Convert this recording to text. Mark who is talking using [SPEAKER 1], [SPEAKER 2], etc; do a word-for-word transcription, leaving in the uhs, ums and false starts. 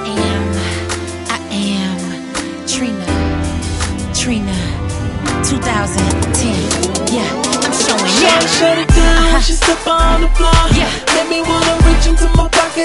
[SPEAKER 1] am, I am Trina, Trina, two thousand ten. Yeah, I'm showing
[SPEAKER 2] Shut,
[SPEAKER 1] out.
[SPEAKER 2] shut it down,
[SPEAKER 1] Uh-huh.
[SPEAKER 2] she step on the floor.
[SPEAKER 1] Yeah.
[SPEAKER 2] Make me wanna reach into my pocket